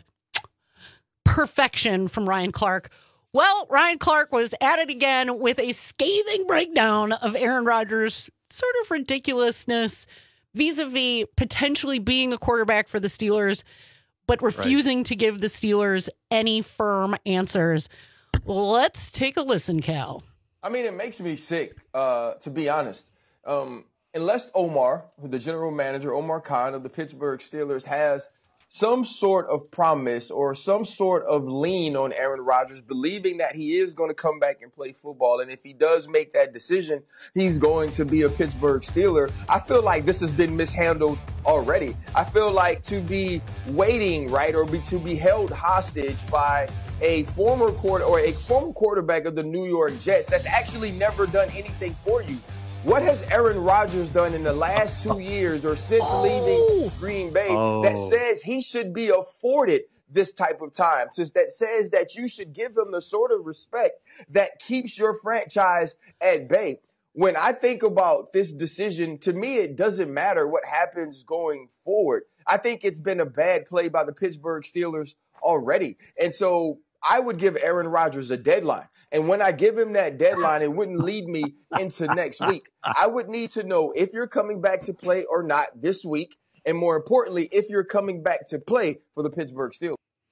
Perfection from Ryan Clark. Well, Ryan Clark was at it again with a scathing breakdown of Aaron Rodgers' sort of ridiculousness vis-a-vis potentially being a quarterback for the Steelers, but refusing to give the Steelers any firm answers. Let's take a listen, Cal. I mean, it makes me sick, to be honest. Unless Omar, the general manager, Omar Khan of the Pittsburgh Steelers, has some sort of promise or some sort of lean on Aaron Rodgers, believing that he is going to come back and play football. And if he does make that decision, he's going to be a Pittsburgh Steeler. I feel like this has been mishandled already. I feel like to be waiting, or to be held hostage by a former quarterback of the New York Jets that's actually never done anything for you. What has Aaron Rodgers done in the last 2 years or since leaving Green Bay that says he should be afforded this type of time? That says that you should give him the sort of respect that keeps your franchise at bay. When I think about this decision, to me, it doesn't matter what happens going forward. I think it's been a bad play by the Pittsburgh Steelers already. And so I would give Aaron Rodgers a deadline. And when I give him that deadline, it wouldn't lead me into next week. I would need to know if you're coming back to play or not this week. And more importantly, if you're coming back to play for the Pittsburgh Steelers.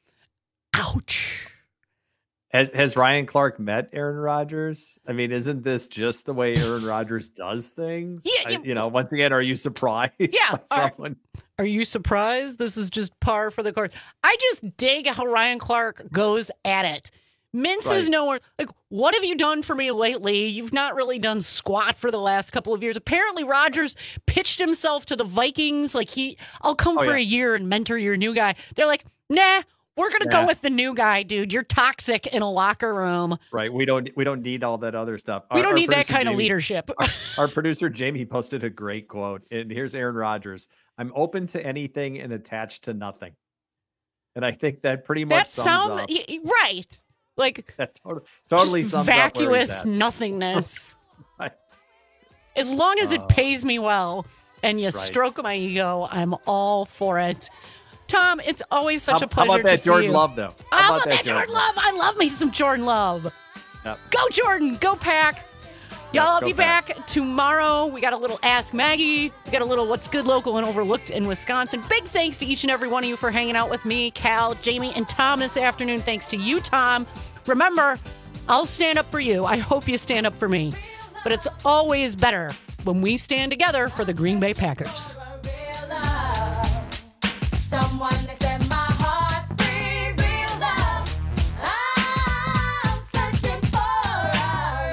Ouch. Has Ryan Clark met Aaron Rodgers? I mean, isn't this just the way Aaron Rodgers does things? Yeah. Once again, are you surprised? Yeah. Are you surprised? This is just par for the course. I just dig how Ryan Clark goes at it. Minces nowhere. Like, what have you done for me lately? You've not really done squat for the last couple of years. Apparently, Rodgers pitched himself to the Vikings. Like, I'll come for a year and mentor your new guy. They're like, nah, we're going to go with the new guy, dude. You're toxic in a locker room. Right. We don't need all that other stuff. We don't need that kind of leadership. Our producer, Jamie, posted a great quote. And here's Aaron Rodgers. I'm open to anything and attached to nothing. And I think that pretty much sums up. Right. Like, totally just sums vacuous up nothingness. As long as it pays me well and you stroke my ego, I'm all for it. Tom, it's always such a pleasure to see you. How about that Jordan Love, though? How about that Jordan Love? I love me some Jordan Love. Yep. Go, Jordan. Go, Pack. Y'all, I'll be back tomorrow. We got a little Ask Maggie. We got a little What's Good Local and Overlooked in Wisconsin. Big thanks to each and every one of you for hanging out with me, Cal, Jamie, and Tom this afternoon. Thanks to you, Tom. Remember, I'll stand up for you. I hope you stand up for me. But it's always better when we stand together for the Green Bay Packers. Someone set my heart free, real love. I'm searching for a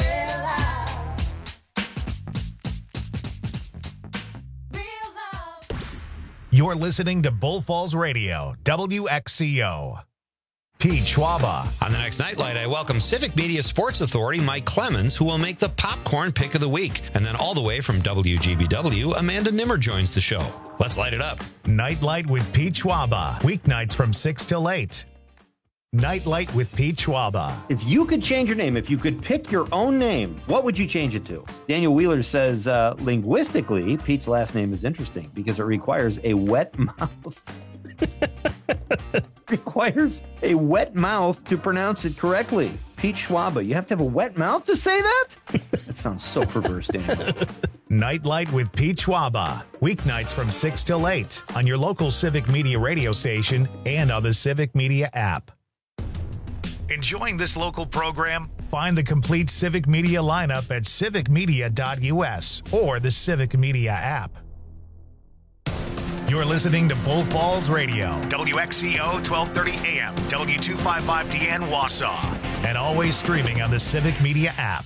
real love. You're listening to Bull Falls Radio, WXCO. Pete Schwaba. On the next Nightlight, I welcome Civic Media Sports Authority Mike Clemens, who will make the popcorn pick of the week. And then all the way from WGBW, Amanda Nimmer joins the show. Let's light it up. Nightlight with Pete Schwaba. Weeknights from 6 till 8. Nightlight with Pete Schwaba. If you could change your name, if you could pick your own name, what would you change it to? Daniel Wheeler says, linguistically, Pete's last name is interesting because it requires a wet mouth. requires a wet mouth to pronounce it correctly. Pete Schwaba, you have to have a wet mouth to say that? That sounds so perverse, Daniel. Nightlight with Pete Schwaba. Weeknights from 6 till 8 on your local Civic Media radio station and on the Civic Media app. Enjoying this local program? Find the complete Civic Media lineup at civicmedia.us or the Civic Media app. You're listening to Bull Falls Radio, WXCO 1230 AM, W255DN Wausau, and always streaming on the Civic Media app.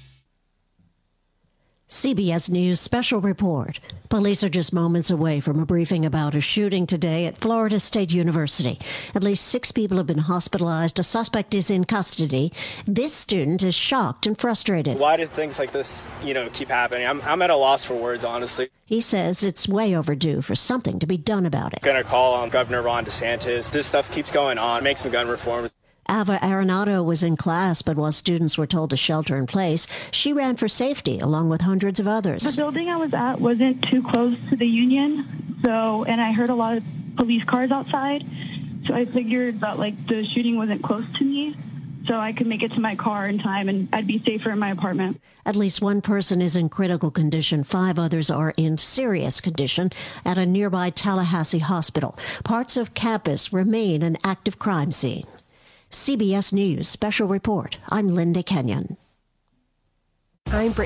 CBS News special report. Police are just moments away from a briefing about a shooting today at Florida State University. At least 6 people have been hospitalized. A suspect is in custody. This student is shocked and frustrated. Why do things like this, keep happening? I'm at a loss for words, honestly. He says it's way overdue for something to be done about it. I'm going to call on Governor Ron DeSantis. This stuff keeps going on. Make some gun reform. Ava Arenado was in class, but while students were told to shelter in place, she ran for safety along with hundreds of others. The building I was at wasn't too close to the Union, and I heard a lot of police cars outside, so I figured that the shooting wasn't close to me, so I could make it to my car in time and I'd be safer in my apartment. At least one person is in critical condition. 5 others are in serious condition at a nearby Tallahassee hospital. Parts of campus remain an active crime scene. CBS News Special Report. I'm Linda Kenyon. I'm